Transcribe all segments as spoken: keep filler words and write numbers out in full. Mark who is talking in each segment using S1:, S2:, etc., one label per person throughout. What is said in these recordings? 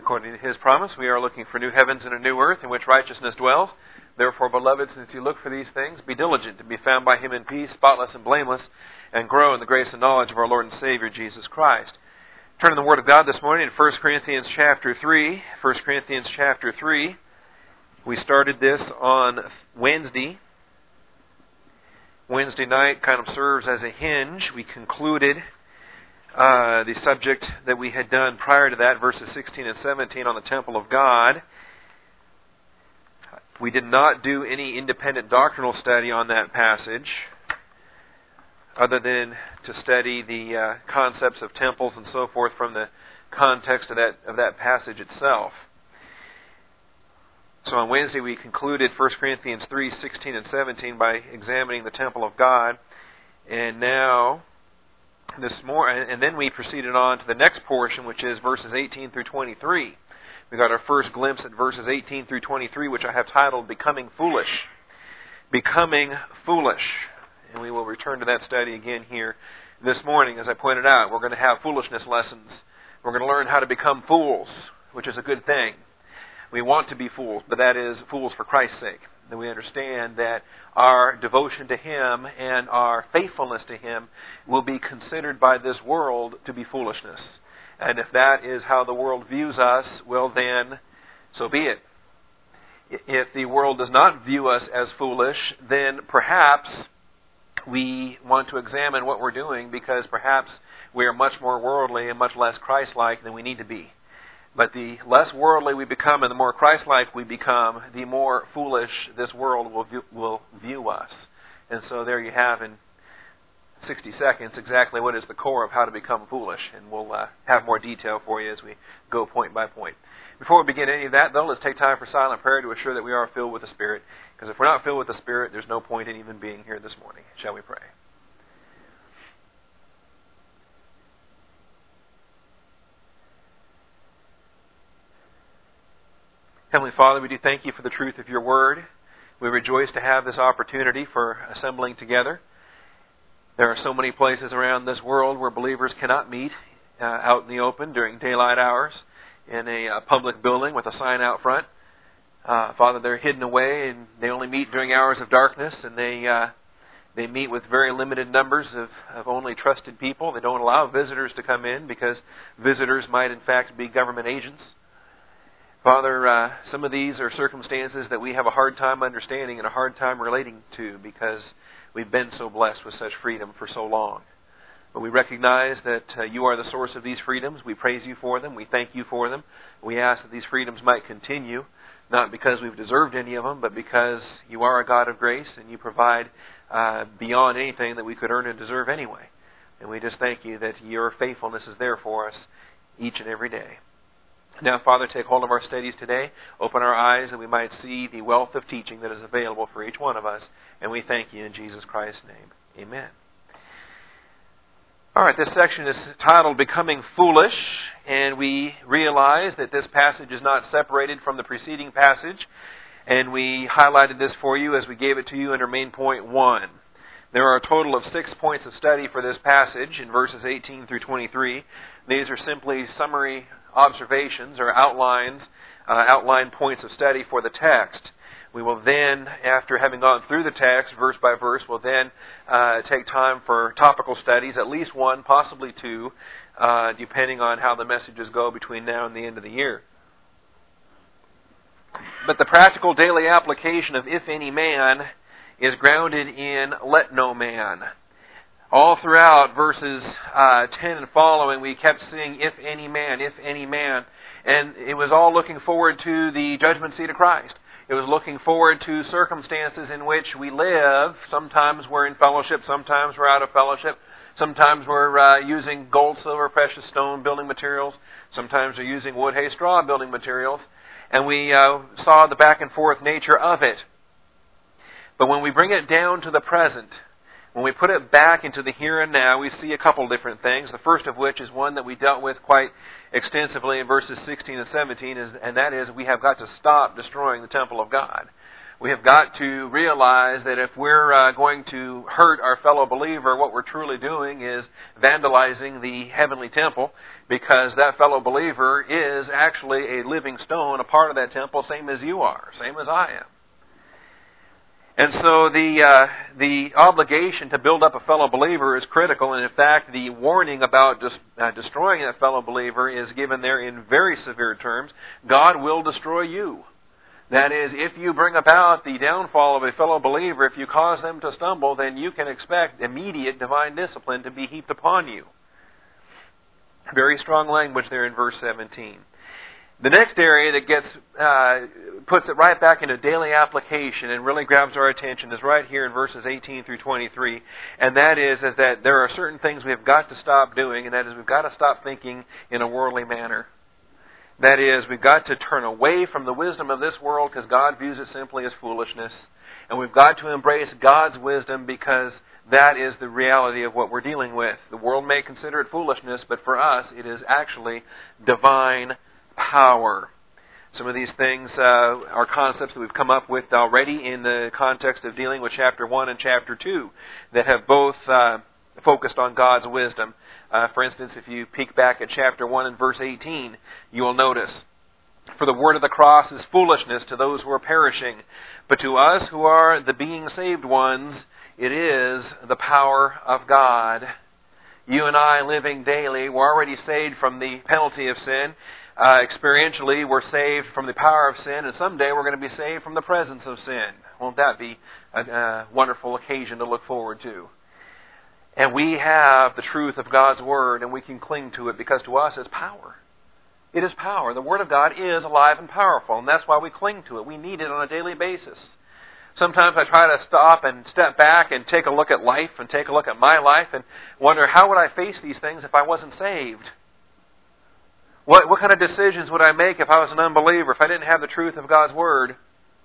S1: According to His promise, we are looking for new heavens and a new earth in which righteousness dwells. Therefore, beloved, since you look for these things, be diligent to be found by Him in peace, spotless and blameless, and grow in the grace and knowledge of our Lord and Savior, Jesus Christ. Turn to the Word of God this morning in First Corinthians chapter three. First Corinthians chapter three. We started this on Wednesday. Wednesday night kind of serves as a hinge. We concluded uh, the subject that we had done prior to that, verses sixteen and seventeen on the temple of God. We did not do any independent doctrinal study on that passage, other than to study the uh, concepts of temples and so forth from the context of that of that passage itself. So on Wednesday we concluded First Corinthians three, sixteen and seventeen by examining the temple of God. And now, this more, and then we proceeded on to the next portion, which is verses eighteen through twenty-three. We got our first glimpse at verses eighteen through twenty-three, which I have titled Becoming Foolish. Becoming Foolish. And we will return to that study again here this morning. As I pointed out, we're going to have foolishness lessons. We're going to learn how to become fools, which is a good thing. We want to be fools, but that is fools for Christ's sake. That we understand that our devotion to Him and our faithfulness to Him will be considered by this world to be foolishness. And if that is how the world views us, well then, so be it. If the world does not view us as foolish, then perhaps we want to examine what we're doing, because perhaps we are much more worldly and much less Christ-like than we need to be. But the less worldly we become and the more Christ-like we become, the more foolish this world will view, will view us. And so there you have in sixty seconds exactly what is the core of how to become foolish. And we'll uh, have more detail for you as we go point by point. Before we begin any of that, though, let's take time for silent prayer to assure that we are filled with the Spirit. Because if we're not filled with the Spirit, there's no point in even being here this morning. Shall we pray? Heavenly Father, we do thank You for the truth of Your Word. We rejoice to have this opportunity for assembling together. There are so many places around this world where believers cannot meet uh, out in the open during daylight hours in a uh, public building with a sign out front. Uh, Father, they're hidden away and they only meet during hours of darkness, and they uh, they meet with very limited numbers of, of only trusted people. They don't allow visitors to come in because visitors might in fact be government agents. Father, uh, some of these are circumstances that we have a hard time understanding and a hard time relating to because we've been so blessed with such freedom for so long. But we recognize that uh, You are the source of these freedoms. We praise You for them. We thank You for them. We ask that these freedoms might continue, not because we've deserved any of them, but because You are a God of grace and You provide uh, beyond anything that we could earn and deserve anyway. And we just thank You that Your faithfulness is there for us each and every day. Now, Father, take hold of our studies today. Open our eyes that we might see the wealth of teaching that is available for each one of us. And we thank You in Jesus Christ's name. Amen. All right, this section is titled Becoming Foolish. And we realize that this passage is not separated from the preceding passage. And we highlighted this for you as we gave it to you under main point one. There are a total of six points of study for this passage in verses eighteen through twenty-three. These are simply summary observations or outlines, uh, outline points of study for the text. We will then, after having gone through the text verse by verse, we'll then uh, take time for topical studies, at least one, possibly two, uh, depending on how the messages go between now and the end of the year. But the practical daily application of if any man is grounded in let no man. All throughout verses uh, ten and following, we kept seeing if any man, if any man. And it was all looking forward to the judgment seat of Christ. It was looking forward to circumstances in which we live. Sometimes we're in fellowship, sometimes we're out of fellowship. Sometimes we're uh, using gold, silver, precious stone building materials. Sometimes we're using wood, hay, straw building materials. And we uh, saw the back and forth nature of it. But when we bring it down to the present, when we put it back into the here and now, we see a couple different things. The first of which is one that we dealt with quite extensively in verses sixteen and seventeen, is, and that is we have got to stop destroying the temple of God. We have got to realize that if we're uh, going to hurt our fellow believer, what we're truly doing is vandalizing the heavenly temple, because that fellow believer is actually a living stone, a part of that temple, same as you are, same as I am. And so the uh, the obligation to build up a fellow believer is critical, and in fact the warning about dis- uh, destroying that fellow believer is given there in very severe terms. God will destroy you. That is, if you bring about the downfall of a fellow believer, if you cause them to stumble, then you can expect immediate divine discipline to be heaped upon you. Very strong language there in verse seventeen. The next area that gets uh, puts it right back into daily application and really grabs our attention is right here in verses eighteen through twenty-three, and that is, is that there are certain things we have got to stop doing, and that is we've got to stop thinking in a worldly manner. That is, we've got to turn away from the wisdom of this world because God views it simply as foolishness, and we've got to embrace God's wisdom because that is the reality of what we're dealing with. The world may consider it foolishness, but for us it is actually divine power. Some of these things uh, are concepts that we've come up with already in the context of dealing with chapter one and chapter two that have both uh, focused on God's wisdom. Uh, for instance, if you peek back at chapter one and verse eighteen, you will notice, "For the word of the cross is foolishness to those who are perishing, but to us who are the being saved ones, it is the power of God." You and I living daily, we're already saved from the penalty of sin. Uh, experientially, we're saved from the power of sin, and someday we're going to be saved from the presence of sin. Won't that be a, a wonderful occasion to look forward to? And we have the truth of God's Word, and we can cling to it because to us it's power. It is power. The Word of God is alive and powerful, and that's why we cling to it. We need it on a daily basis. Sometimes I try to stop and step back and take a look at life and take a look at my life and wonder, how would I face these things if I wasn't saved? What, what kind of decisions would I make if I was an unbeliever, if I didn't have the truth of God's Word?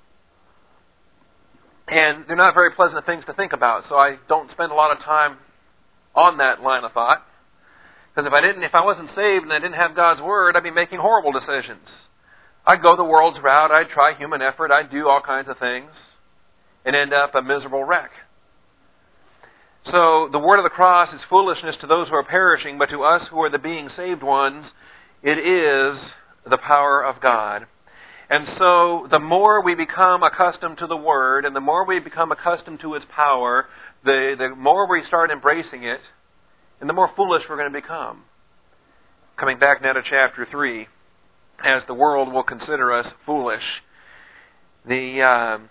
S1: And they're not very pleasant things to think about, so I don't spend a lot of time on that line of thought. Because if I didn't, if I wasn't saved and I didn't have God's Word, I'd be making horrible decisions. I'd go the world's route, I'd try human effort, I'd do all kinds of things, and end up a miserable wreck. So the word of the cross is foolishness to those who are perishing, but to us who are the being saved ones, it is the power of God. And so the more we become accustomed to the Word, and the more we become accustomed to its power, the, the more we start embracing it, and the more foolish we're going to become. Coming back now to chapter three, as the world will consider us foolish. The um,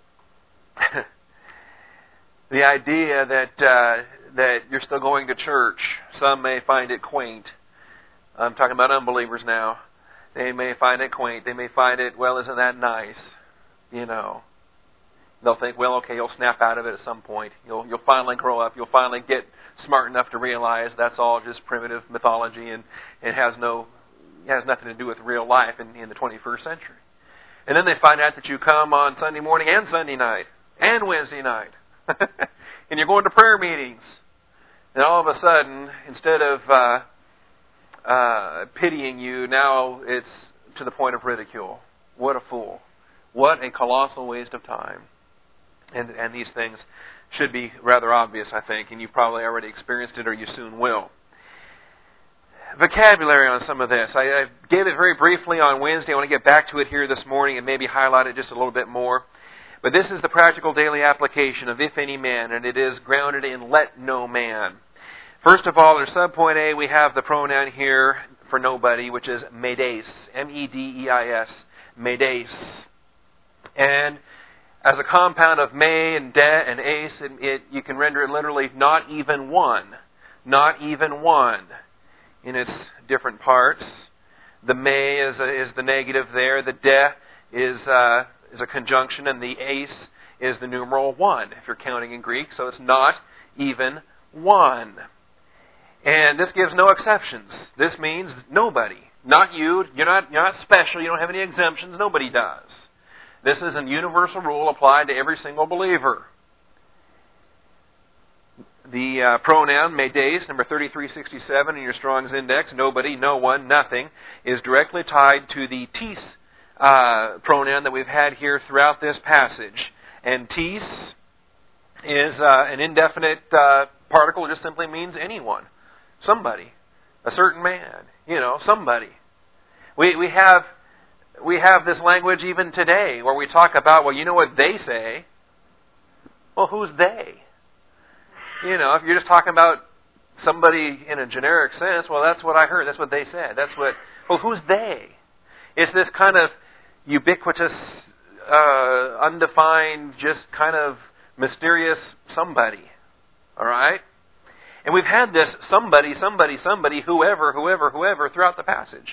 S1: the idea that uh, that you're still going to church, some may find it quaint. I'm talking about unbelievers now. They may find it quaint. They may find it, well, isn't that nice? You know. They'll think, well, okay, you'll snap out of it at some point. You'll you'll finally grow up. You'll finally get smart enough to realize that's all just primitive mythology and it has no it has nothing to do with real life in, in the twenty-first century. And then they find out that you come on Sunday morning and Sunday night and Wednesday night. And you're going to prayer meetings. And all of a sudden, instead of uh, uh, pitying you, now it's to the point of ridicule. What a fool. What a colossal waste of time. And, and these things should be rather obvious, I think, and you've probably already experienced it or you soon will. Vocabulary on some of this. I, I gave it very briefly on Wednesday. I want to get back to it here this morning and maybe highlight it just a little bit more. But this is the practical daily application of if any man, and it is grounded in let no man. First of all, in subpoint A, we have the pronoun here for nobody, which is medes, M E D E I S, medes. And as a compound of me and de and ace, it, it, you can render it literally not even one. Not even one in its different parts. The me is, a, is the negative there. The de is, uh, is a conjunction, and the ace is the numeral one, if you're counting in Greek. So it's not even one. And this gives no exceptions. This means nobody. Not you. You're not, you're not special. You don't have any exemptions. Nobody does. This is a universal rule applied to every single believer. The uh, pronoun medes, number thirty-three sixty-seven in your Strong's Index, nobody, no one, nothing, is directly tied to the tis uh, pronoun that we've had here throughout this passage. And tis is uh, an indefinite uh, particle. It just simply means anyone, somebody, a certain man, you know, somebody. We we have we have this language even today where we talk about, well, you know what they say. Well, who's they? You know, if you're just talking about somebody in a generic sense, well, that's what I heard. That's what they said. That's what. Well, who's they? It's this kind of ubiquitous, uh, undefined, just kind of mysterious somebody. All right? And we've had this somebody, somebody, somebody, whoever, whoever, whoever throughout the passage.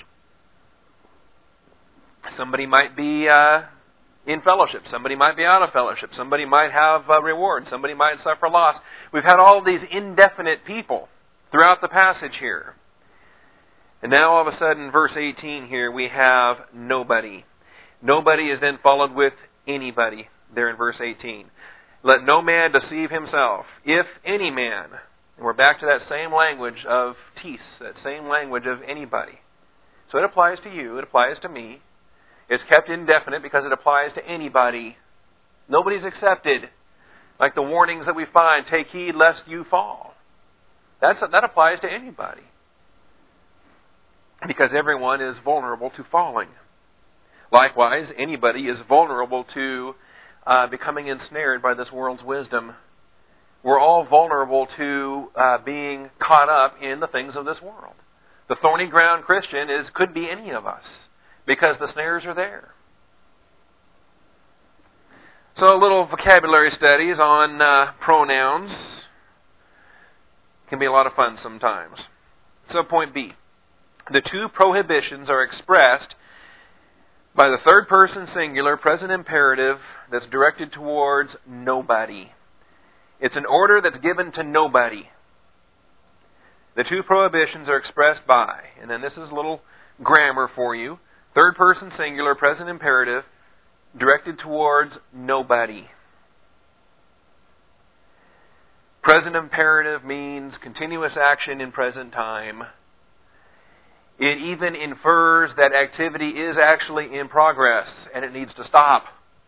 S1: Somebody might be uh, in fellowship. Somebody might be out of fellowship. Somebody might have a reward. Somebody might suffer loss. We've had all these indefinite people throughout the passage here. And now all of a sudden, verse eighteen here, we have nobody. Nobody is then followed with anybody there in verse eighteen. Let no man deceive himself. If any man, and we're back to that same language of tis, that same language of anybody. So it applies to you, it applies to me. It's kept indefinite because it applies to anybody. Nobody's accepted. Like the warnings that we find, take heed lest you fall. That's, that applies to anybody. Because everyone is vulnerable to falling. Likewise, anybody is vulnerable to uh, becoming ensnared by this world's wisdom. We're all vulnerable to uh, being caught up in the things of this world. The thorny ground Christian is could be any of us, because the snares are there. So a little vocabulary studies on uh, pronouns can be a lot of fun sometimes. So point B. The two prohibitions are expressed by the third person singular present imperative that's directed towards nobody. It's an order that's given to nobody. The two prohibitions are expressed by, and then this is a little grammar for you, third person singular present imperative directed towards nobody. Present imperative means continuous action in present time. It even infers that activity is actually in progress and it needs to stop.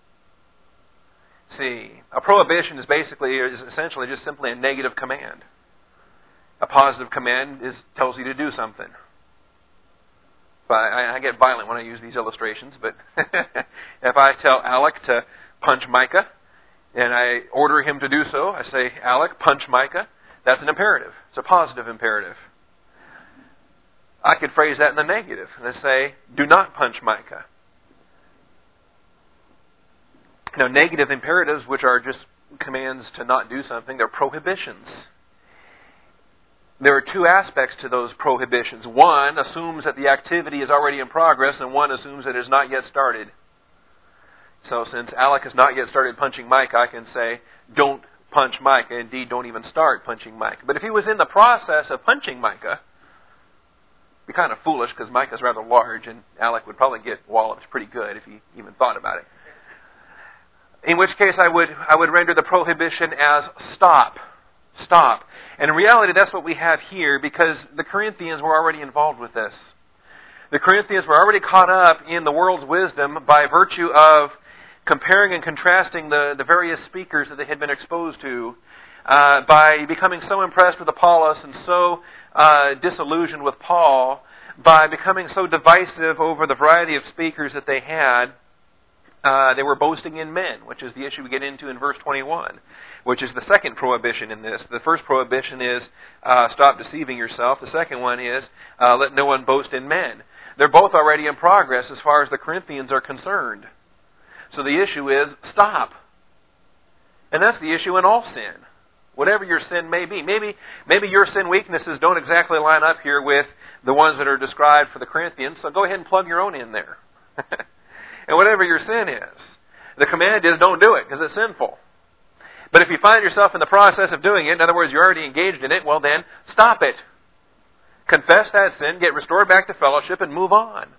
S1: See, a prohibition is basically, is essentially just simply a negative command. A positive command is tells you to do something. But I, I get violent when I use these illustrations, but if I tell Alec to punch Micah, and I order him to do so, I say, Alec, punch Micah, that's an imperative. It's a positive imperative. I could phrase that in the negative, and I say, do not punch Micah. Now, negative imperatives, which are just commands to not do something, they're prohibitions. There are two aspects to those prohibitions. One assumes that the activity is already in progress, and one assumes that it has not yet started. So since Alec has not yet started punching Micah, I can say, don't punch Micah. Indeed, don't even start punching Micah. But if he was in the process of punching Micah, it'd be kind of foolish because Micah's rather large, and Alec would probably get walloped pretty good if he even thought about it. In which case I would I would render the prohibition as stop. Stop. And in reality, that's what we have here, because the Corinthians were already involved with this. The Corinthians were already caught up in the world's wisdom by virtue of comparing and contrasting the, the various speakers that they had been exposed to, uh, by becoming so impressed with Apollos and so uh, disillusioned with Paul, by becoming so divisive over the variety of speakers that they had. Uh, they were boasting in men, which is the issue we get into in verse twenty-one, which is the second prohibition in this. The first prohibition is uh, stop deceiving yourself. The second one is uh, let no one boast in men. They're both already in progress as far as the Corinthians are concerned. So the issue is stop. And that's the issue in all sin. Whatever your sin may be. Maybe, maybe your sin weaknesses don't exactly line up here with the ones that are described for the Corinthians, so go ahead and plug your own in there. And whatever your sin is, the command is don't do it because it's sinful. But if you find yourself in the process of doing it, in other words, you're already engaged in it, well then, stop it. Confess that sin, get restored back to fellowship, and move on.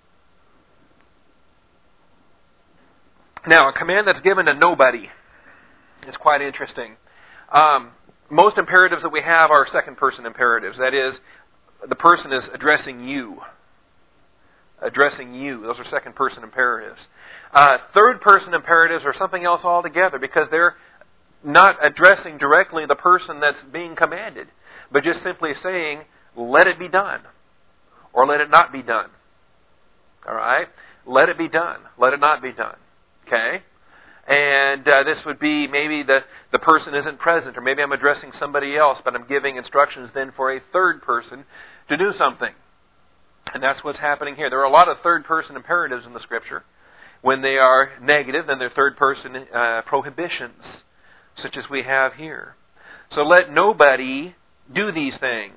S1: Now, a command that's given to nobody is quite interesting. Um, most imperatives that we have are second-person imperatives. That is, the person is addressing you. addressing you. Those are second person imperatives. Uh, third person imperatives are something else altogether because they're not addressing directly the person that's being commanded, but just simply saying, let it be done, or let it not be done. All right? Let it be done. Let it not be done. Okay? And uh, this would be maybe the, the person isn't present, or maybe I'm addressing somebody else, but I'm giving instructions then for a third person to do something. And that's what's happening here. There are a lot of third person imperatives in the Scripture. When they are negative, then they're third person uh, prohibitions, such as we have here. So let nobody do these things.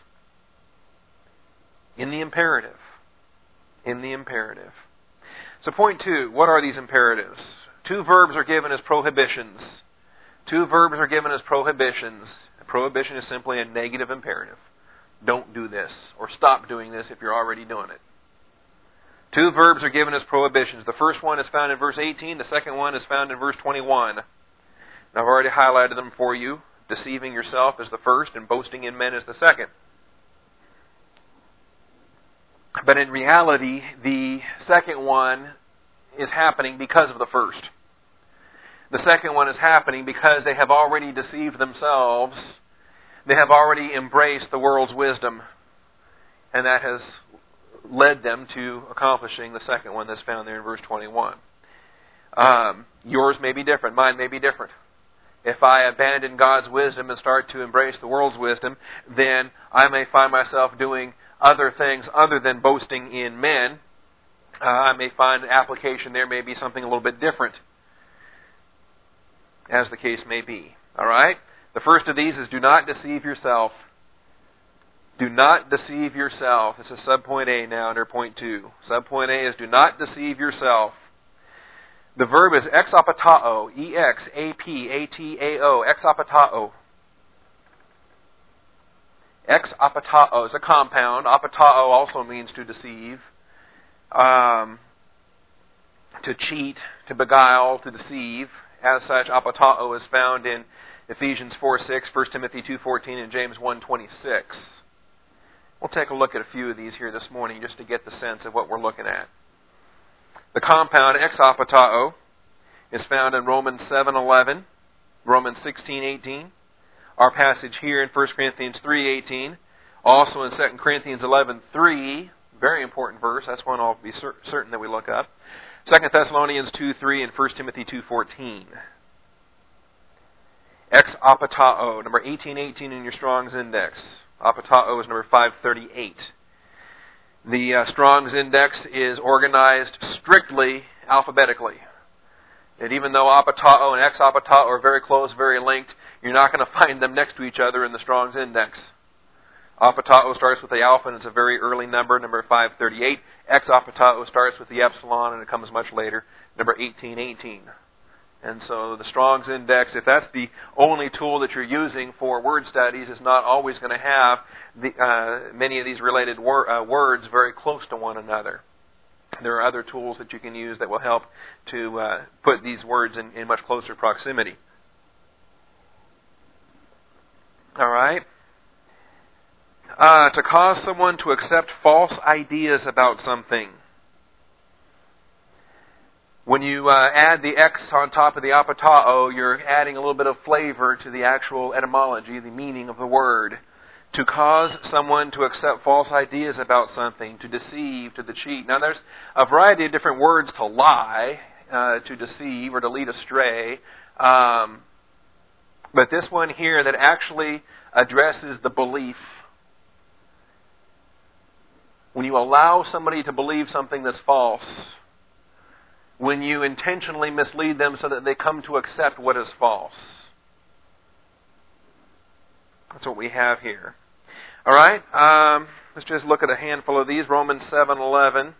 S1: In the imperative. In the imperative. So point two, what are these imperatives? Two verbs are given as prohibitions. Two verbs are given as prohibitions. A prohibition is simply a negative imperative. Don't do this, or stop doing this if you're already doing it. Two verbs are given as prohibitions. The first one is found in verse eighteen. The second one is found in verse twenty-one. And I've already highlighted them for you. Deceiving yourself is the first, and boasting in men is the second. But in reality, the second one is happening because of the first. The second one is happening because they have already deceived themselves. They have already embraced the world's wisdom. And that has led them to accomplishing the second one that's found there in verse twenty-one. Um, yours may be different. Mine may be different. If I abandon God's wisdom and start to embrace the world's wisdom, then I may find myself doing other things other than boasting in men. Uh, I may find an application there may be something a little bit different, as the case may be. All right? The first of these is do not deceive yourself. Do not deceive yourself. This is subpoint A now under point two. Subpoint A is do not deceive yourself. The verb is exapatao, E X A P A T A O, exapatao. Exapatao is a compound. Apatao also means to deceive, um, to cheat, to beguile, to deceive. As such, apatao is found in Ephesians four six, First Timothy two fourteen, and James one twenty-six. We'll take a look at a few of these here this morning just to get the sense of what we're looking at. The compound exapatao is found in Romans seven eleven, Romans sixteen eighteen, our passage here in First Corinthians three eighteen, also in Second Corinthians eleven three, very important verse, that's one I'll be cer- certain that we look up, Second Thessalonians two three, and First Timothy two fourteen. Exapatao, number eighteen eighteen in your Strong's Index. Apatao is number five thirty-eight. The uh, Strong's Index is organized strictly alphabetically. And even though apatao and exapatao are very close, very linked, you're not going to find them next to each other in the Strong's Index. Apatao starts with the alpha and it's a very early number, number five thirty-eight. Exapatao starts with the epsilon and it comes much later, number eighteen eighteen. And so the Strong's Index, if that's the only tool that you're using for word studies, is not always going to have the, uh, many of these related wor- uh, words very close to one another. There are other tools that you can use that will help to uh, put these words in, in much closer proximity. All right. Uh, to cause someone to accept false ideas about something. When you uh, add the X on top of the apatao, you're adding a little bit of flavor to the actual etymology, the meaning of the word. To cause someone to accept false ideas about something, to deceive, to cheat. Now there's a variety of different words to lie, uh, to deceive, or to lead astray. Um, but this one here that actually addresses the belief. When you allow somebody to believe something that's false, when you intentionally mislead them so that they come to accept what is false. That's what we have here. All right, um, let's just look at a handful of these. Romans seven eleven.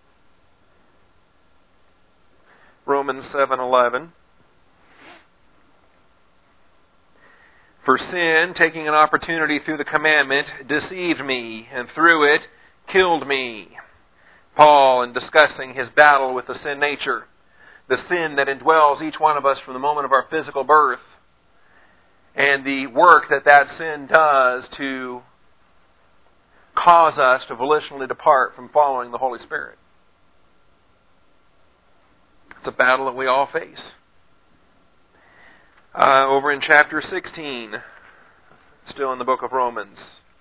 S1: Romans seven eleven. For sin, taking an opportunity through the commandment, deceived me, and through it killed me. Paul, in discussing his battle with the sin nature, the sin that indwells each one of us from the moment of our physical birth, and the work that that sin does to cause us to volitionally depart from following the Holy Spirit. It's a battle that we all face. Uh, over in chapter sixteen, still in the book of Romans.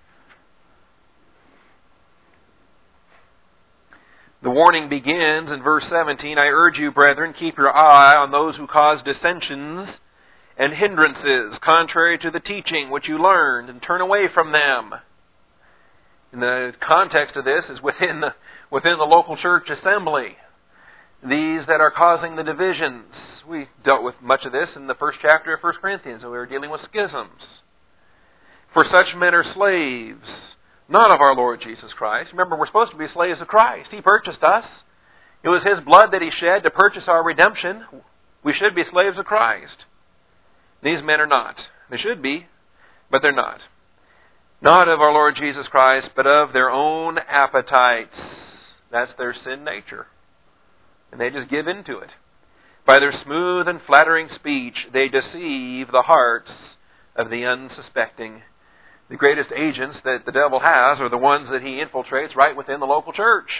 S1: The warning begins in verse seventeen, I urge you, brethren, keep your eye on those who cause dissensions and hindrances, contrary to the teaching which you learned, and turn away from them. And the context of this is within the, within the local church assembly. These that are causing the divisions. We dealt with much of this in the first chapter of First Corinthians, when we were dealing with schisms. For such men are slaves, not of our Lord Jesus Christ. Remember, we're supposed to be slaves of Christ. He purchased us. It was His blood that He shed to purchase our redemption. We should be slaves of Christ. These men are not. They should be, but they're not. Not of our Lord Jesus Christ, but of their own appetites. That's their sin nature. And they just give into it. By their smooth and flattering speech, they deceive the hearts of the unsuspecting. The greatest agents that the devil has are the ones that he infiltrates right within the local church.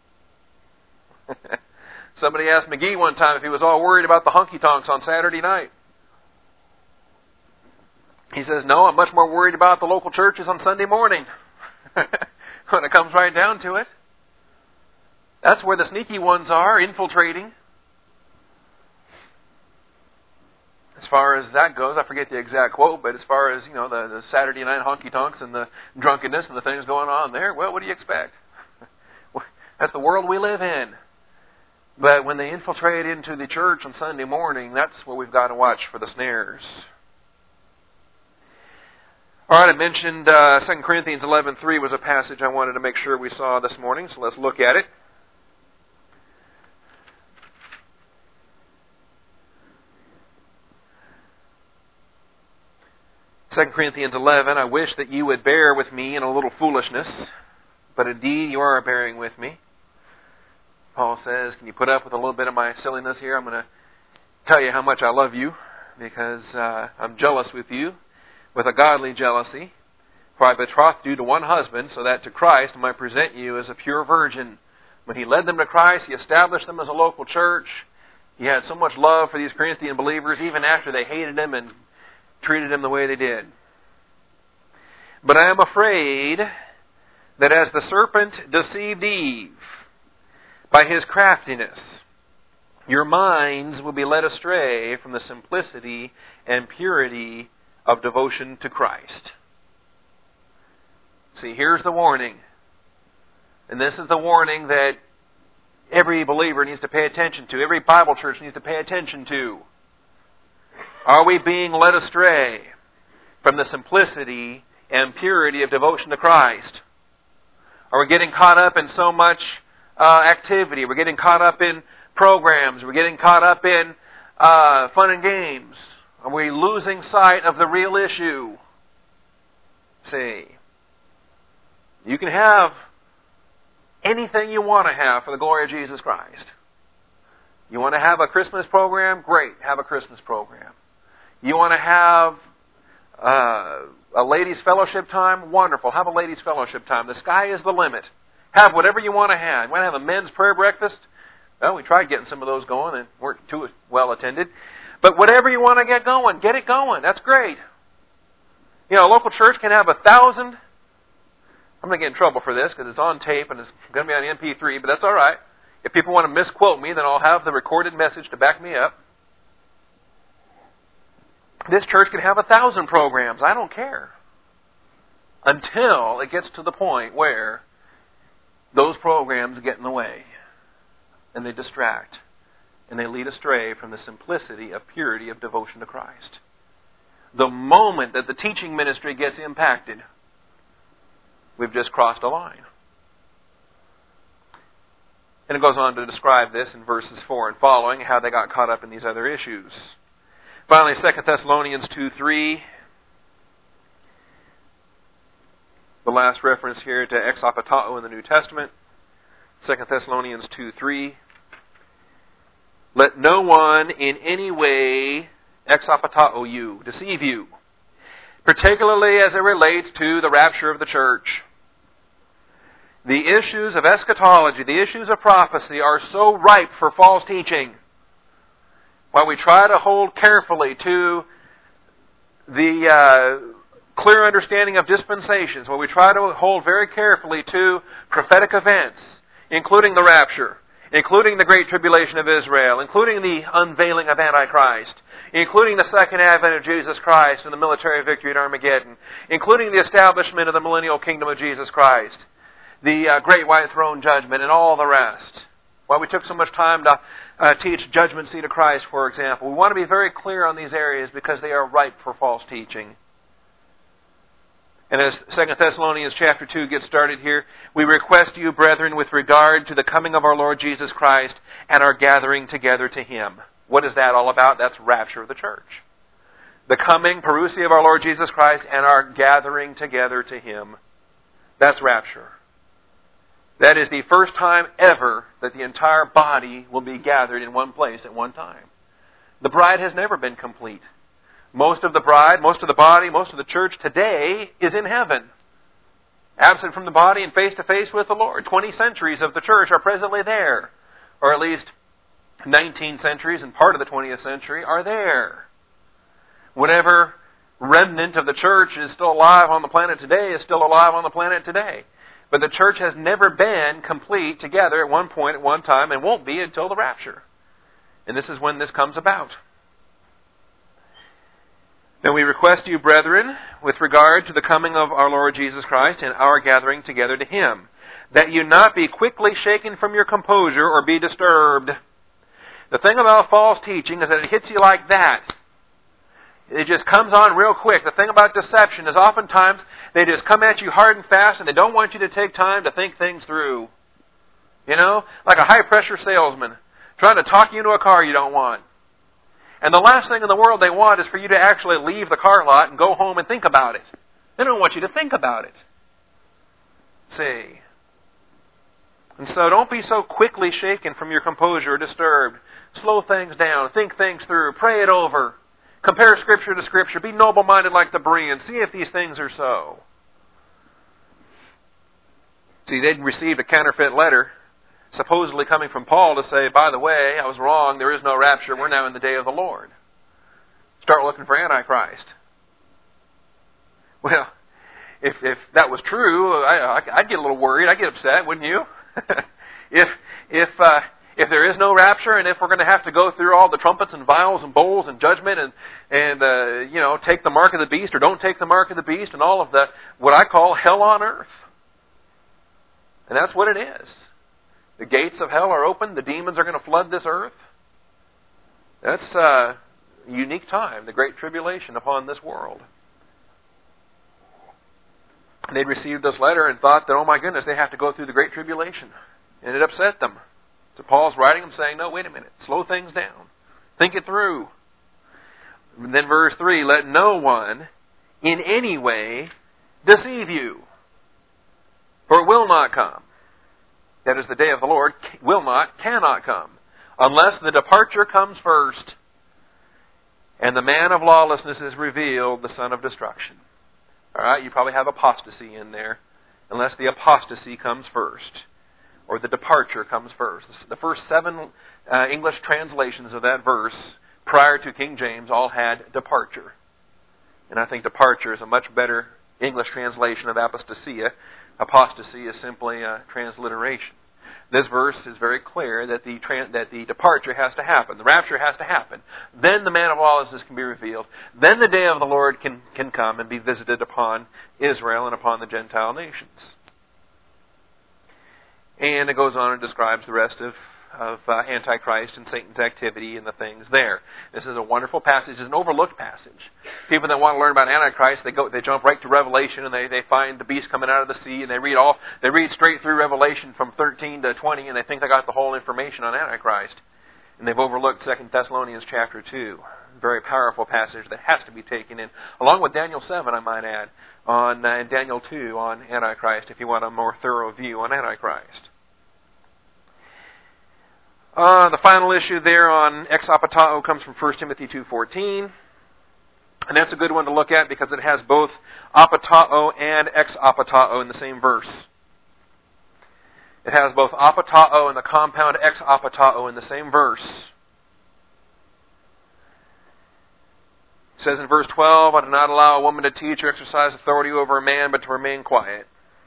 S1: Somebody asked McGee one time if he was all worried about the honky-tonks on Saturday night. He says, no, I'm much more worried about the local churches on Sunday morning. When it comes right down to it. That's where the sneaky ones are, infiltrating. As far as that goes, I forget the exact quote, but as far as, you know, the, the Saturday night honky-tonks and the drunkenness and the things going on there, well, what do you expect? That's the world we live in. But when they infiltrate into the church on Sunday morning, that's where we've got to watch for the snares. All right, I mentioned uh, Second Corinthians eleven three was a passage I wanted to make sure we saw this morning, so let's look at it. Second Corinthians eleven, I wish that you would bear with me in a little foolishness, but indeed you are bearing with me. Paul says, can you put up with a little bit of my silliness here? I'm going to tell you how much I love you, because uh, I'm jealous with you, with a godly jealousy. For I betrothed you to one husband, so that to Christ I might present you as a pure virgin. When he led them to Christ, he established them as a local church. He had so much love for these Corinthian believers, even after they hated him and treated him the way they did. But I am afraid that as the serpent deceived Eve by his craftiness, your minds will be led astray from the simplicity and purity of devotion to Christ. See, here's the warning. And this is the warning that every believer needs to pay attention to. Every Bible church needs to pay attention to. Are we being led astray from the simplicity and purity of devotion to Christ? Are we getting caught up in so much uh, activity? We're getting caught up in programs. We're getting caught up in uh, fun and games. Are we losing sight of the real issue? See, you can have anything you want to have for the glory of Jesus Christ. You want to have a Christmas program? Great, have a Christmas program. You want to have uh, a ladies' fellowship time? Wonderful, have a ladies' fellowship time. The sky is the limit. Have whatever you want to have. You want to have a men's prayer breakfast? Well, we tried getting some of those going and weren't too well attended. But whatever you want to get going, get it going. That's great. You know, a local church can have a thousand. I'm going to get in trouble for this because it's on tape and it's going to be on M P three, but that's all right. If people want to misquote me, then I'll have the recorded message to back me up. This church can have a thousand programs. I don't care. Until it gets to the point where those programs get in the way and they distract and they lead astray from the simplicity of purity of devotion to Christ. The moment that the teaching ministry gets impacted, we've just crossed a line. And it goes on to describe this in verses four and following, how they got caught up in these other issues. Finally, Second Thessalonians two three. The last reference here to exopatao in the New Testament. Second Thessalonians two three. Let no one in any way exopatao you, deceive you, particularly as it relates to the rapture of the church. The issues of eschatology, the issues of prophecy are so ripe for false teaching. While we try to hold carefully to the uh, clear understanding of dispensations, while we try to hold very carefully to prophetic events, including the rapture, including the Great Tribulation of Israel, including the unveiling of Antichrist, including the second advent of Jesus Christ and the military victory at Armageddon, including the establishment of the millennial kingdom of Jesus Christ, the uh, great white throne judgment, and all the rest. Why we took so much time to uh, teach judgment seat of Christ, for example. We want to be very clear on these areas because they are ripe for false teaching. And as Second Thessalonians chapter two gets started here, we request you, brethren, with regard to the coming of our Lord Jesus Christ and our gathering together to Him. What is that all about? That's rapture of the church. The coming, parousia of our Lord Jesus Christ and our gathering together to Him. That's rapture. That is the first time ever that the entire body will be gathered in one place at one time. The bride has never been complete. Most of the bride, most of the body, most of the church today is in heaven. Absent from the body and face to face with the Lord. Twenty centuries of the church are presently there. Or at least nineteen centuries and part of the twentieth century are there. Whatever remnant of the church is still alive on the planet today is still alive on the planet today. But the church has never been complete together at one point, at one time, and won't be until the rapture. And this is when this comes about. Then we request you, brethren, with regard to the coming of our Lord Jesus Christ and our gathering together to Him, that you not be quickly shaken from your composure or be disturbed. The thing about false teaching is that it hits you like that. It just comes on real quick. The thing about deception is oftentimes they just come at you hard and fast and they don't want you to take time to think things through. You know, like a high-pressure salesman trying to talk you into a car you don't want. And the last thing in the world they want is for you to actually leave the car lot and go home and think about it. They don't want you to think about it. See? And so don't be so quickly shaken from your composure or disturbed. Slow things down. Think things through. Pray it over. Compare Scripture to Scripture. Be noble-minded like the Bereans. See if these things are so. See, they'd received a counterfeit letter, supposedly coming from Paul to say, by the way, I was wrong, there is no rapture, we're now in the day of the Lord. Start looking for Antichrist. Well, if if that was true, I, I'd get a little worried, I'd get upset, wouldn't you? if if uh, if there is no rapture, and if we're going to have to go through all the trumpets and vials and bowls and judgment and and uh, you know take the mark of the beast or don't take the mark of the beast and all of the what I call hell on earth, and that's what it is. The gates of hell are open. The demons are going to flood this earth. That's a unique time, the Great Tribulation upon this world. And they'd received this letter and thought that, oh my goodness, they have to go through the Great Tribulation. And it upset them. So Paul's writing them saying, no, wait a minute. Slow things down. Think it through. And then verse three, let no one in any way deceive you, for it will not come. That is, the day of the Lord will not, cannot come, unless the departure comes first, and the man of lawlessness is revealed, the son of destruction. All right, you probably have apostasy in there, unless the apostasy comes first, or the departure comes first. The first seven uh, English translations of that verse, prior to King James, all had departure. And I think departure is a much better English translation of apostasia. Apostasy is simply a transliteration. This verse is very clear that the tran- that the departure has to happen. The rapture has to happen. Then the man of lawlessness can be revealed. Then the day of the Lord can, can come and be visited upon Israel and upon the Gentile nations. And it goes on and describes the rest of of uh, Antichrist and Satan's activity and the things there. This is a wonderful passage. It's an overlooked passage. People that want to learn about Antichrist, they go, they jump right to Revelation and they, they find the beast coming out of the sea and they read all, they read straight through Revelation from thirteen to twenty and they think they got the whole information on Antichrist. And they've overlooked Second Thessalonians chapter two. Very powerful passage that has to be taken in, along with Daniel seven, I might add, on uh, Daniel two on Antichrist, if you want a more thorough view on Antichrist. Uh, the final issue there on ex apatao comes from First Timothy two fourteen. And that's a good one to look at because it has both apatao and ex apatao in the same verse. It has both apatao and the compound ex apatao in the same verse. It says in verse twelve, I do not allow a woman to teach or exercise authority over a man, but to remain quiet.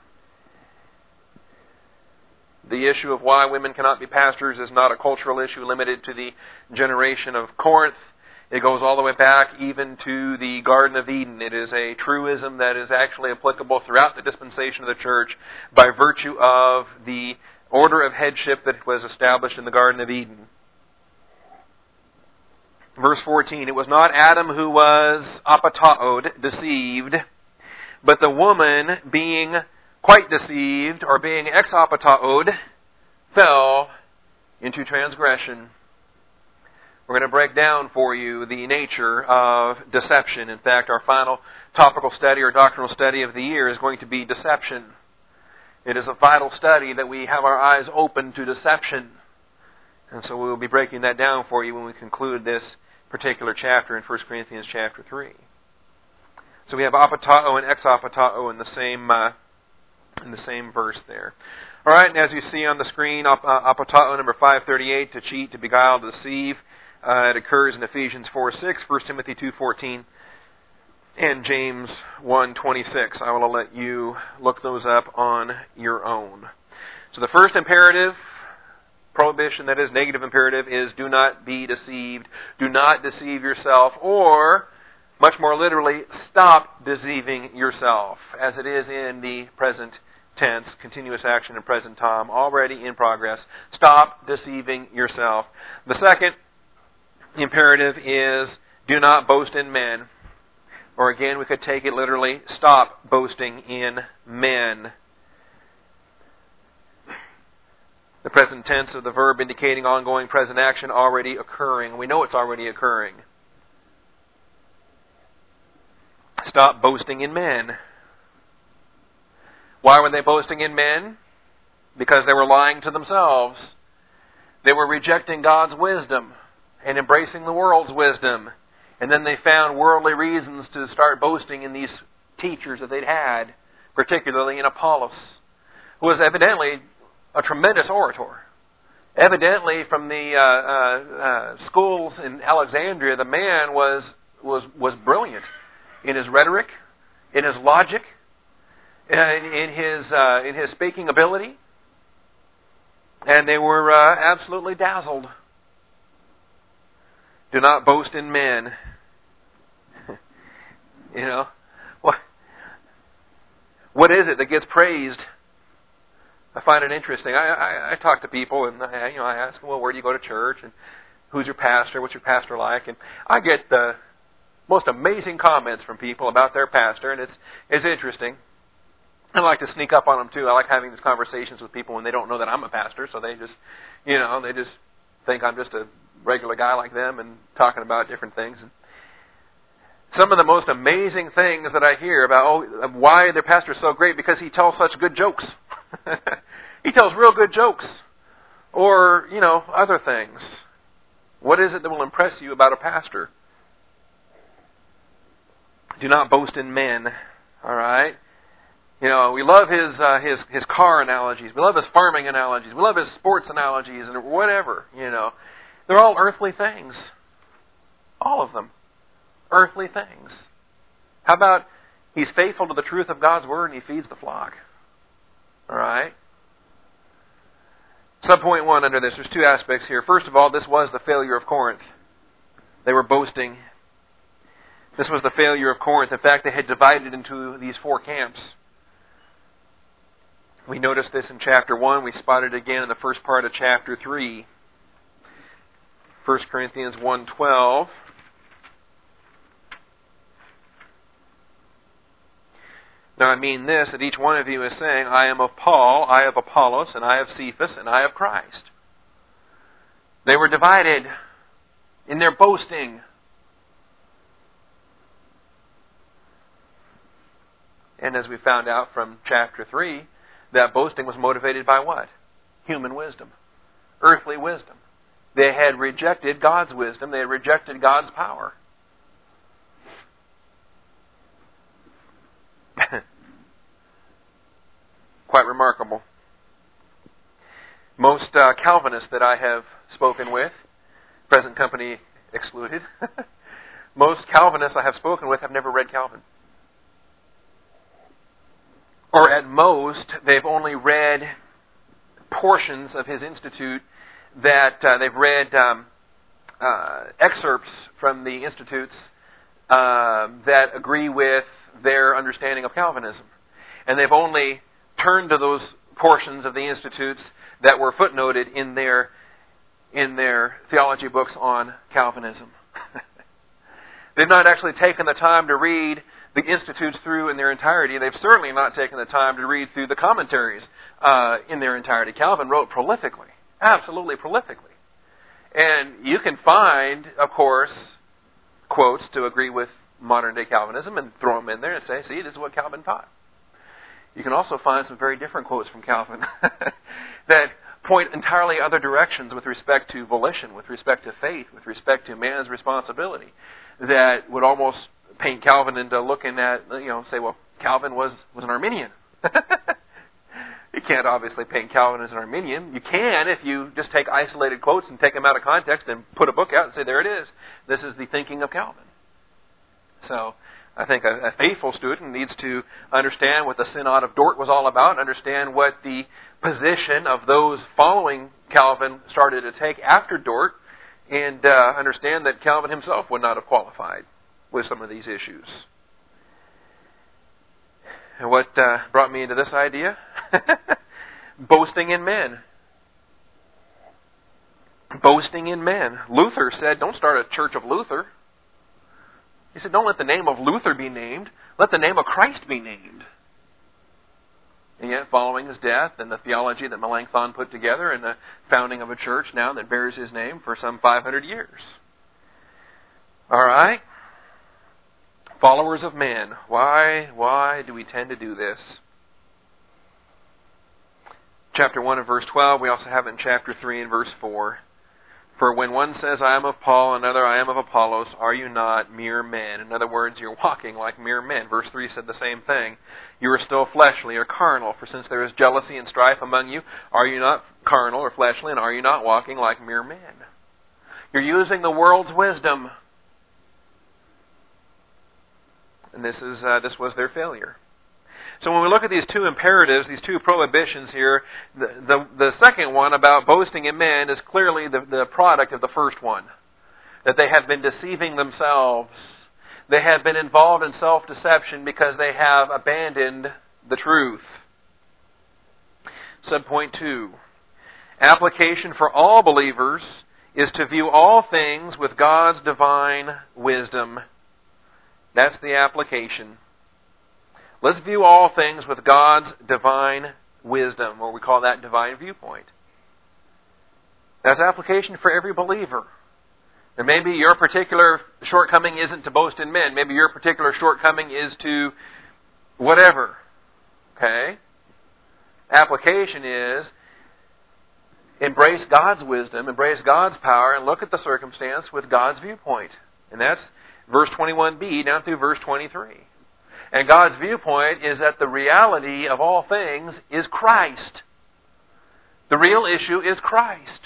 S1: The issue of why women cannot be pastors is not a cultural issue limited to the generation of Corinth. It goes all the way back even to the Garden of Eden. It is a truism that is actually applicable throughout the dispensation of the church by virtue of the order of headship that was established in the Garden of Eden. Verse fourteen, it was not Adam who was apataoed, deceived, but the woman being quite deceived, or being ex-apataoed, fell into transgression. We're going to break down for you the nature of deception. In fact, our final topical study or doctrinal study of the year is going to be deception. It is a vital study that we have our eyes open to deception. And so we will be breaking that down for you when we conclude this particular chapter in First Corinthians chapter three. So we have apatao and ex-apatao in the same uh, in the same verse there. All right, and as you see on the screen, ap- uh, apatao number five thirty-eight, to cheat, to beguile, to deceive. Uh, it occurs in Ephesians four six, First Timothy two fourteen, and James one twenty-six. I will let you look those up on your own. So the first imperative, prohibition, that is negative imperative, is do not be deceived. Do not deceive yourself, or, much more literally, stop deceiving yourself, as it is in the present tense, continuous action in present time, already in progress. Stop deceiving yourself. The second imperative is do not boast in men. Or again, we could take it literally, stop boasting in men. The present tense of the verb indicating ongoing present action already occurring. We know it's already occurring. Stop boasting in men. Why were they boasting in men? Because they were lying to themselves. They were rejecting God's wisdom and embracing the world's wisdom. And then they found worldly reasons to start boasting in these teachers that they'd had, particularly in Apollos, who was evidently a tremendous orator. Evidently, from the uh, uh, uh, schools in Alexandria, the man was was was brilliant in his rhetoric, in his logic, in, in his uh, in his speaking ability, and they were uh, absolutely dazzled. Do not boast in men. You know, what what is it that gets praised? I find it interesting. I, I, I talk to people, and I, you know, I ask them, well, where do you go to church, and who's your pastor? What's your pastor like? And I get the most amazing comments from people about their pastor, and it's it's interesting. I like to sneak up on them too. I like having these conversations with people when they don't know that I'm a pastor, so they just, you know, they just think I'm just a regular guy like them and talking about different things. And some of the most amazing things that I hear about oh, why their pastor is so great, because he tells such good jokes. He tells real good jokes. Or, you know, other things. What is it that will impress you about a pastor? Do not boast in men. All right? You know, we love his uh, his his car analogies. We love his farming analogies. We love his sports analogies and whatever, you know. They're all earthly things. All of them. Earthly things. How about he's faithful to the truth of God's Word and he feeds the flock? All right? Subpoint one under this, there's two aspects here. First of all, this was the failure of Corinth. They were boasting. This was the failure of Corinth. In fact, they had divided into these four camps. We noticed this in chapter one. We spotted it again in the first part of chapter three. First Corinthians one twelve. Now I mean this, that each one of you is saying, I am of Paul, I of Apollos, and I of Cephas, and I of Christ. They were divided in their boasting. And as we found out from chapter three, that boasting was motivated by what? Human wisdom. Earthly wisdom. They had rejected God's wisdom. They had rejected God's power. Quite remarkable. Most uh, Calvinists that I have spoken with, present company excluded, most Calvinists I have spoken with have never read Calvin. Or at most, they've only read portions of his Institute that uh, they've read um, uh, excerpts from the Institutes uh, that agree with their understanding of Calvinism. And they've only turned to those portions of the Institutes that were footnoted in their in their theology books on Calvinism. They've not actually taken the time to read the Institutes through in their entirety. They've certainly not taken the time to read through the commentaries uh, in their entirety. Calvin wrote prolifically, absolutely prolifically. And you can find, of course, quotes to agree with modern-day Calvinism and throw them in there and say, see, this is what Calvin taught. You can also find some very different quotes from Calvin that point entirely other directions with respect to volition, with respect to faith, with respect to man's responsibility, that would almost paint Calvin into looking at, you know, say, well, Calvin was, was an Arminian. You can't obviously paint Calvin as an Arminian. You can if you just take isolated quotes and take them out of context and put a book out and say, there it is. This is the thinking of Calvin. So I think a, a faithful student needs to understand what the Synod of Dort was all about, understand what the position of those following Calvin started to take after Dort, and uh, understand that Calvin himself would not have qualified with some of these issues. And what uh, brought me into this idea? Boasting in men. Boasting in men. Luther said, don't start a church of Luther. He said, don't let the name of Luther be named. Let the name of Christ be named. And yet, following his death and the theology that Melanchthon put together and the founding of a church now that bears his name for some five hundred years. All right? Followers of men. Why, why do we tend to do this? Chapter one and verse twelve. We also have it in chapter three and verse four. For when one says, I am of Paul, and another, I am of Apollos, are you not mere men? In other words, you're walking like mere men. Verse three said the same thing. You are still fleshly or carnal, for since there is jealousy and strife among you, are you not carnal or fleshly, and are you not walking like mere men? You're using the world's wisdom. And this is uh, this was their failure. So when we look at these two imperatives, these two prohibitions here, the, the, the second one about boasting in men is clearly the, the product of the first one. That they have been deceiving themselves. They have been involved in self-deception because they have abandoned the truth. Subpoint two. Application for all believers is to view all things with God's divine wisdom. That's the application. Let's view all things with God's divine wisdom, or we call that divine viewpoint. That's application for every believer. And maybe your particular shortcoming isn't to boast in men. Maybe your particular shortcoming is to whatever. Okay? Application is embrace God's wisdom, embrace God's power, and look at the circumstance with God's viewpoint. And that's verse twenty-one b down through verse twenty-three. And God's viewpoint is that the reality of all things is Christ. The real issue is Christ.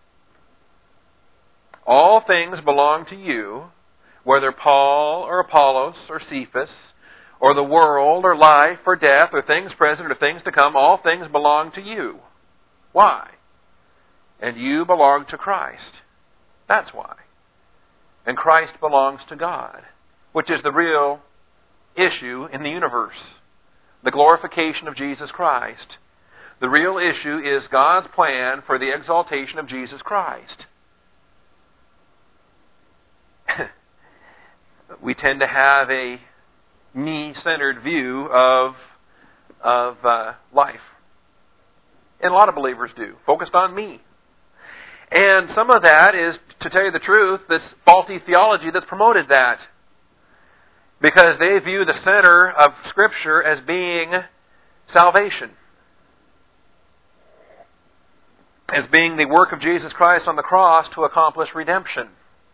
S1: All things belong to you, whether Paul or Apollos or Cephas, or the world or life or death or things present or things to come, all things belong to you. Why? And you belong to Christ. That's why. And Christ belongs to God, which is the real issue in the universe. The glorification of Jesus Christ. The real issue is God's plan for the exaltation of Jesus Christ. We tend to have a me-centered view of, of uh, life. And a lot of believers do. Focused on me. And some of that is, to tell you the truth, this faulty theology that's promoted that. Because they view the center of Scripture as being salvation. As being the work of Jesus Christ on the cross to accomplish redemption.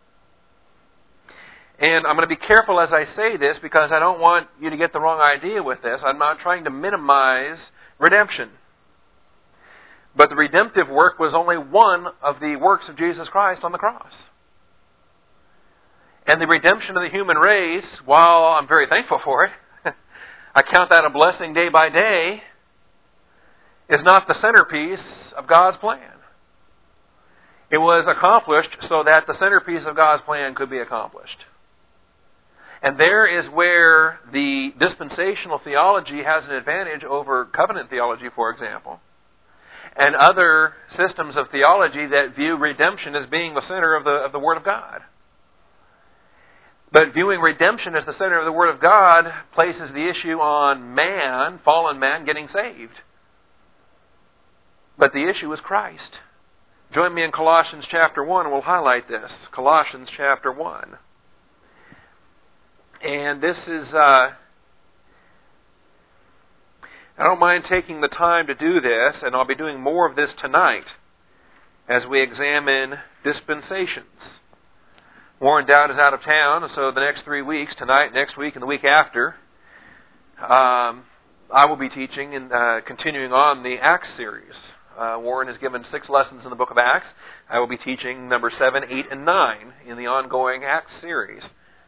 S1: And I'm going to be careful as I say this because I don't want you to get the wrong idea with this. I'm not trying to minimize redemption. But the redemptive work was only one of the works of Jesus Christ on the cross. And the redemption of the human race, while I'm very thankful for it, I count that a blessing day by day, is not the centerpiece of God's plan. It was accomplished so that the centerpiece of God's plan could be accomplished. And there is where the dispensational theology has an advantage over covenant theology, for example, and other systems of theology that view redemption as being the center of the, of the Word of God. But viewing redemption as the center of the Word of God places the issue on man, fallen man, getting saved. But the issue is Christ. Join me in Colossians chapter one and we'll highlight this. Colossians chapter one. And this is, uh, I don't mind taking the time to do this, and I'll be doing more of this tonight as we examine dispensations. Warren Dowd is out of town, so the next three weeks, tonight, next week, and the week after, um, I will be teaching and uh, continuing on the Acts series. Uh, Warren has given six lessons in the book of Acts. I will be teaching number seven, eight, and nine in the ongoing Acts series.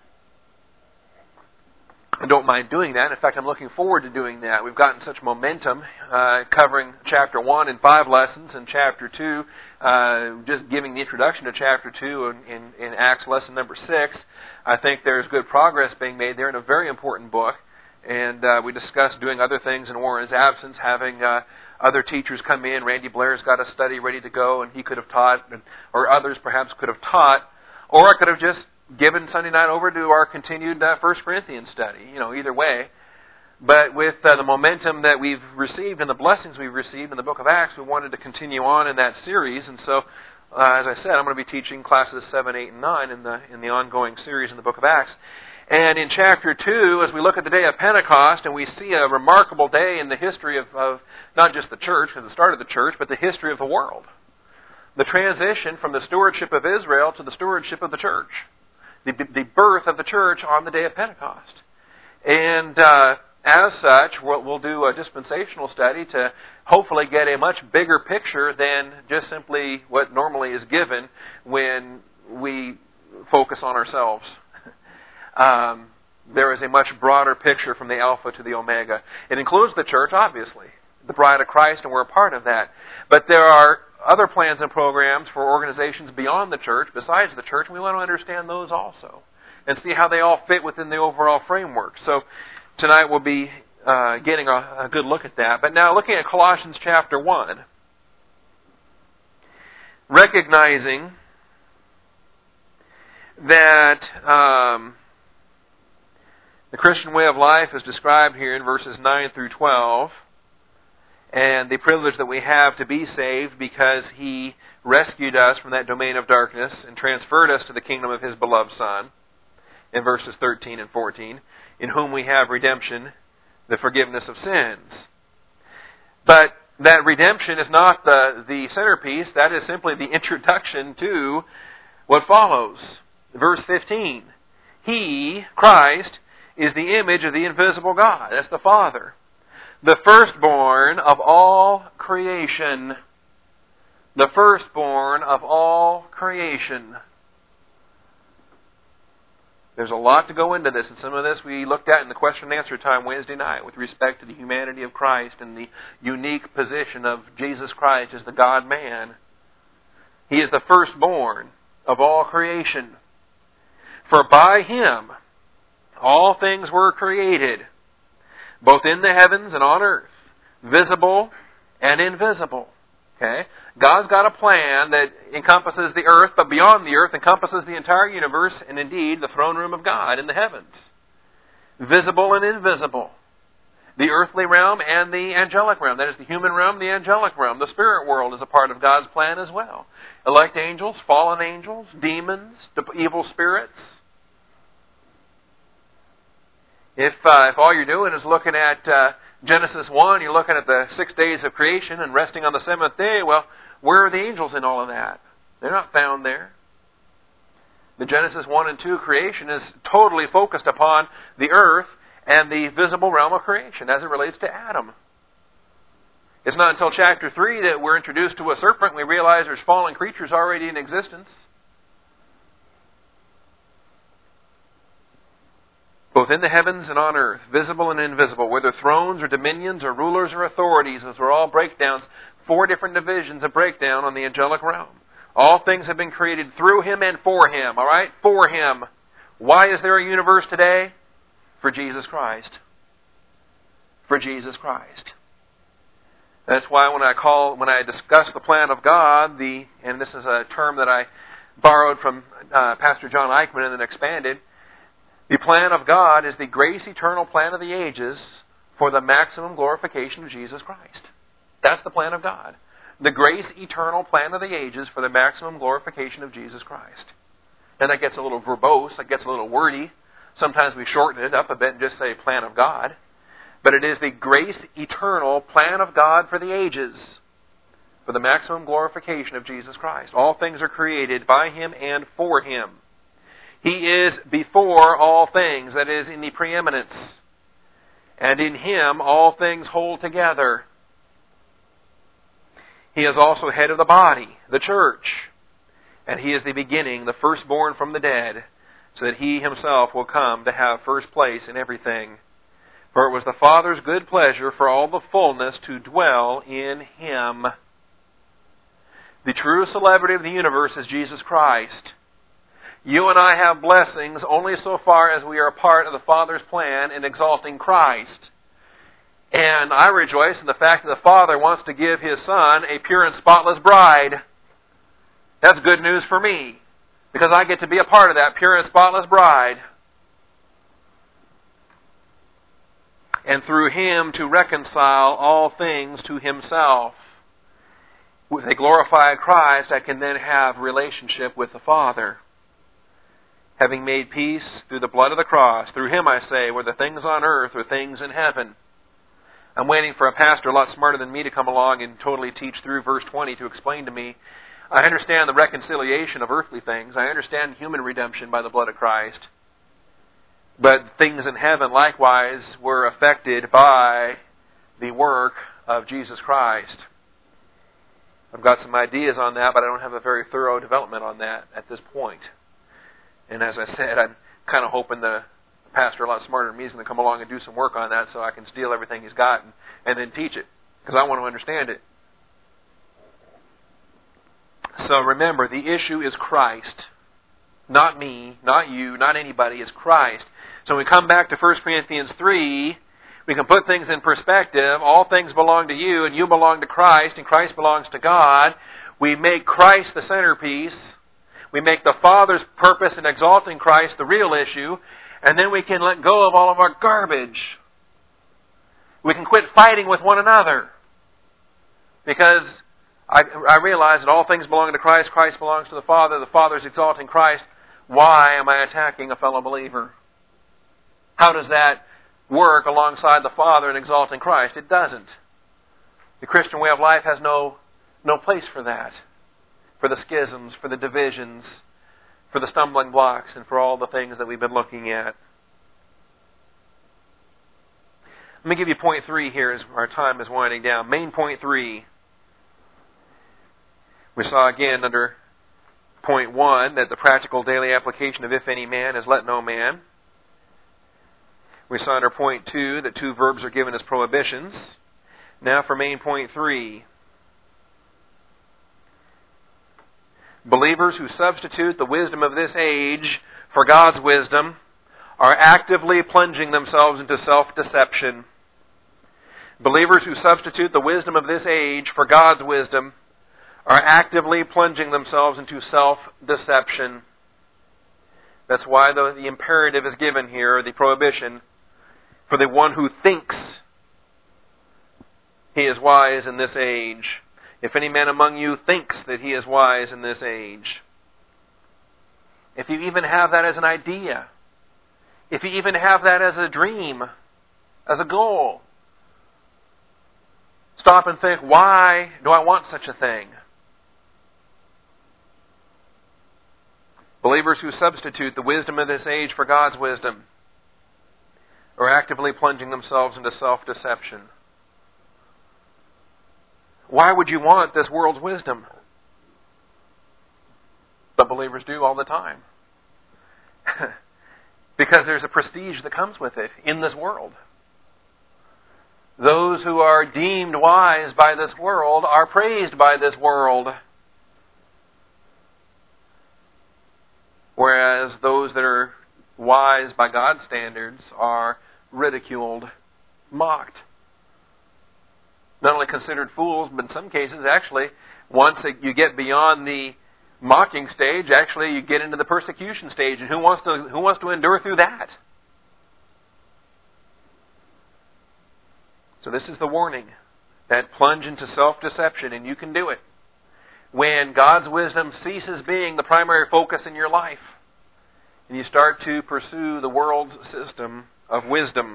S1: I don't mind doing that. In fact, I'm looking forward to doing that. We've gotten such momentum uh, covering chapter one in five lessons, and chapter two, uh, just giving the introduction to chapter two in, in, in Acts lesson number six. I think there's good progress being made there in a very important book. And uh, we discussed doing other things in Warren's absence, having uh, other teachers come in. Randy Blair's got a study ready to go, and he could have taught, or others perhaps could have taught, or I could have just given Sunday night over to our continued uh, First Corinthians study, you know, either way. But with uh, the momentum that we've received and the blessings we've received in the book of Acts, we wanted to continue on in that series. And so, uh, as I said, I'm going to be teaching classes seven, eight, and nine in the in the ongoing series in the book of Acts. And in chapter two, as we look at the day of Pentecost, and we see a remarkable day in the history of, of not just the church, and the start of the church, but the history of the world. The transition from the stewardship of Israel to the stewardship of the church. The, the birth of the church on the day of Pentecost. And uh, as such, we'll, we'll do a dispensational study to hopefully get a much bigger picture than just simply what normally is given when we focus on ourselves. um, there is a much broader picture from the Alpha to the Omega. It includes the church, obviously, the bride of Christ, and we're a part of that. But there are other plans and programs for organizations beyond the church, besides the church, and we want to understand those also and see how they all fit within the overall framework. So tonight we'll be uh, getting a, a good look at that. But now looking at Colossians chapter one, recognizing that um, the Christian way of life is described here in verses nine through twelve, and the privilege that we have to be saved because He rescued us from that domain of darkness and transferred us to the kingdom of His beloved Son, in verses thirteen and fourteen, in whom we have redemption, the forgiveness of sins. But that redemption is not the, the centerpiece. That is simply the introduction to what follows. Verse fifteen, He, Christ, is the image of the invisible God. That's the Father. The firstborn of all creation. The firstborn of all creation. There's a lot to go into this, and some of this we looked at in the question and answer time Wednesday night with respect to the humanity of Christ and the unique position of Jesus Christ as the God-man. He is the firstborn of all creation. For by Him all things were created, both in the heavens and on earth, visible and invisible. Okay? God's got a plan that encompasses the earth, but beyond the earth encompasses the entire universe, and indeed the throne room of God in the heavens. Visible and invisible. The earthly realm and the angelic realm. That is the human realm, the angelic realm. The spirit world is a part of God's plan as well. Elect angels, fallen angels, demons, evil spirits. If uh, if all you're doing is looking at uh, Genesis one, you're looking at the six days of creation and resting on the seventh day, well, where are the angels in all of that? They're not found there. The Genesis one and two creation is totally focused upon the earth and the visible realm of creation as it relates to Adam. It's not until chapter three that we're introduced to a serpent and we realize there's fallen creatures already in existence. Both in the heavens and on earth, visible and invisible, whether thrones or dominions or rulers or authorities, those are all breakdowns, four different divisions of breakdown on the angelic realm. All things have been created through Him and for Him, all right? For Him. Why is there a universe today? For Jesus Christ. For Jesus Christ. That's why when I call, when I discuss the plan of God, the and this is a term that I borrowed from uh, Pastor John Eichmann and then expanded, the plan of God is the grace eternal plan of the ages for the maximum glorification of Jesus Christ. That's the plan of God. The grace eternal plan of the ages for the maximum glorification of Jesus Christ. And that gets a little verbose, that gets a little wordy. Sometimes we shorten it up a bit and just say plan of God. But it is the grace eternal plan of God for the ages for the maximum glorification of Jesus Christ. All things are created by Him and for Him. He is before all things, that is, in the preeminence. And in Him all things hold together. He is also head of the body, the church. And He is the beginning, the firstborn from the dead, so that He Himself will come to have first place in everything. For it was the Father's good pleasure for all the fullness to dwell in Him. The true celebrity of the universe is Jesus Christ. You and I have blessings only so far as we are a part of the Father's plan in exalting Christ. And I rejoice in the fact that the Father wants to give His Son a pure and spotless bride. That's good news for me, because I get to be a part of that pure and spotless bride. And through Him to reconcile all things to Himself. With a glorified Christ, I can then have relationship with the Father. Having made peace through the blood of the cross, through Him, I say, whether things on earth or things in heaven. I'm waiting for a pastor a lot smarter than me to come along and totally teach through verse twenty to explain to me. I understand the reconciliation of earthly things. I understand human redemption by the blood of Christ. But things in heaven likewise were affected by the work of Jesus Christ. I've got some ideas on that, but I don't have a very thorough development on that at this point. And as I said, I'm kind of hoping the pastor a lot smarter than me is going to come along and do some work on that so I can steal everything he's got and, and then teach it, because I want to understand it. So remember, the issue is Christ. Not me, not you, not anybody. It's Christ. So when we come back to First Corinthians three, we can put things in perspective. All things belong to you, and you belong to Christ, and Christ belongs to God. We make Christ the centerpiece. We make the Father's purpose in exalting Christ the real issue, and then we can let go of all of our garbage. We can quit fighting with one another. Because I, I realize that all things belong to Christ, Christ belongs to the Father, the Father is exalting Christ. Why am I attacking a fellow believer? How does that work alongside the Father in exalting Christ? It doesn't. The Christian way of life has no, no place for that. For the schisms, for the divisions, for the stumbling blocks, and for all the things that we've been looking at. Let me give you point three here as our time is winding down. Main point three. We saw again under point one that the practical daily application of if any man is let no man. We saw under point two that two verbs are given as prohibitions. Now for main point three. Believers who substitute the wisdom of this age for God's wisdom are actively plunging themselves into self-deception. Believers who substitute the wisdom of this age for God's wisdom are actively plunging themselves into self-deception. That's why the, the imperative is given here, the prohibition, for the one who thinks he is wise in this age. If any man among you thinks that he is wise in this age. If you even have that as an idea, if you even have that as a dream, as a goal, stop and think, why do I want such a thing? Believers who substitute the wisdom of this age for God's wisdom are actively plunging themselves into self-deception. Why would you want this world's wisdom? But believers do all the time. Because there's a prestige that comes with it in this world. Those who are deemed wise by this world are praised by this world. Whereas those that are wise by God's standards are ridiculed, mocked. Not only considered fools, but in some cases, actually, once you get beyond the mocking stage, actually you get into the persecution stage. And who wants to who wants to endure through that? So this is the warning. That plunge into self-deception, and you can do it. When God's wisdom ceases being the primary focus in your life, and you start to pursue the world's system of wisdom.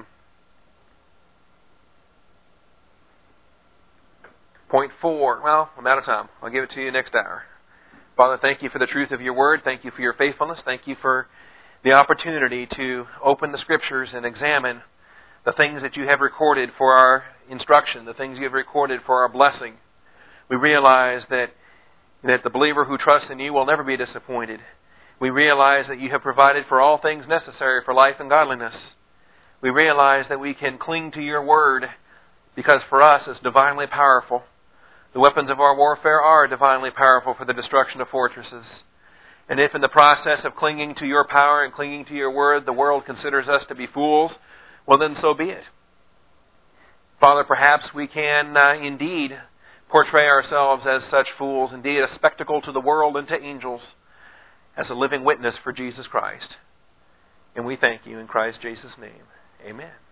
S1: Point four. Well, I'm out of time. I'll give it to you next hour. Father, thank you for the truth of your word. Thank you for your faithfulness. Thank you for the opportunity to open the Scriptures and examine the things that you have recorded for our instruction, the things you have recorded for our blessing. We realize that, that the believer who trusts in you will never be disappointed. We realize that you have provided for all things necessary for life and godliness. We realize that we can cling to your word because for us it's divinely powerful. The weapons of our warfare are divinely powerful for the destruction of fortresses. And if in the process of clinging to your power and clinging to your word, the world considers us to be fools, well then so be it. Father, perhaps we can uh, indeed portray ourselves as such fools, indeed a spectacle to the world and to angels, as a living witness for Jesus Christ. And we thank you in Christ Jesus' name. Amen.